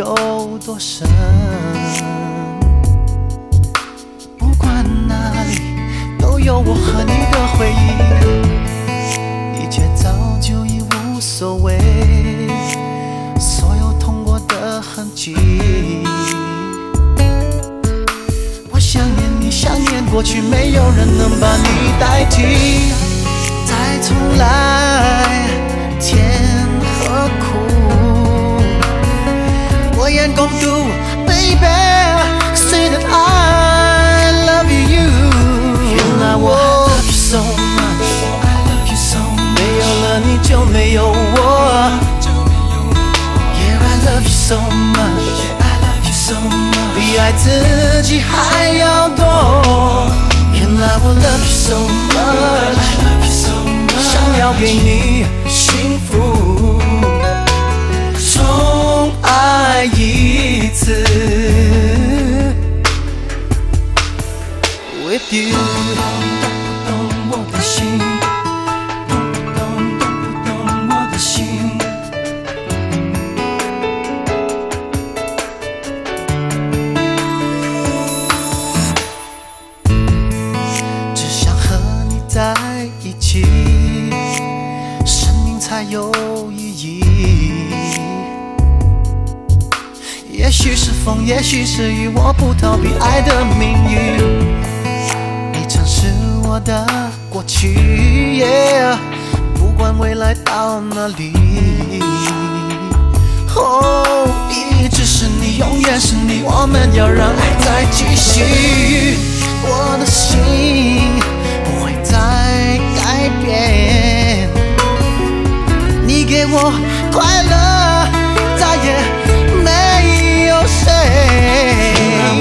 有多深。不管哪里都有我和你的回忆，一切早就已无所谓，所有痛过的痕迹。我想念你，想念过去，没有人能把你代替。再重来，甜和苦，我愿共度 ，baby。Say that I love you。原来我 love you so much，I love you so much。没有了你就没有我。Yeah I love you so much，I love you so much。比爱自己还要多。原来我 love you so much，I love you so much。想要给你幸福，重爱一次。With you， 懂我的心，懂我的心。只想和你在一起，生命才有意义。也许是风，也许是雨，我不逃避爱的命运。你曾是我的过去， yeah， 不管未来到哪里。哦，一直是你，永远是你，我们要让爱再继续。我的心不会再改变，你给我快乐，再也没有谁。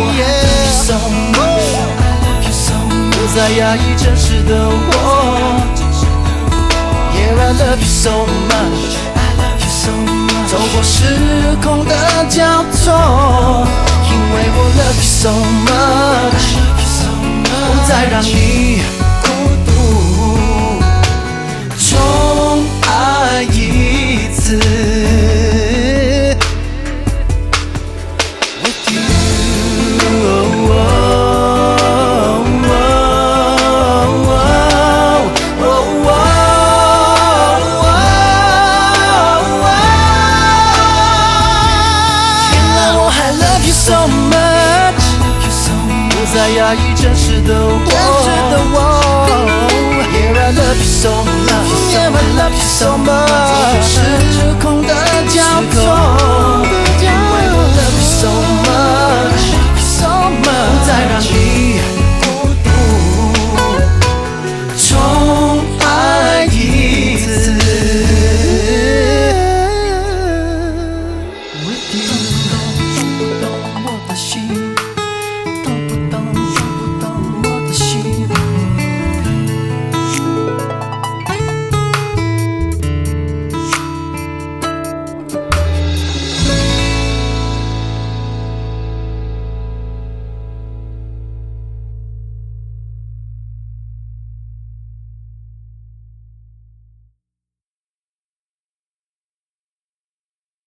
不再压抑真实的我。Yeah I love you so much，I love you so much。走过时空的交错，因为我 love you so much， 不再让你孤独，重爱一次。With you， so much， 不再压抑真实的我。Yeah I love you so much， Yeah I love you so much。走过时空的交错。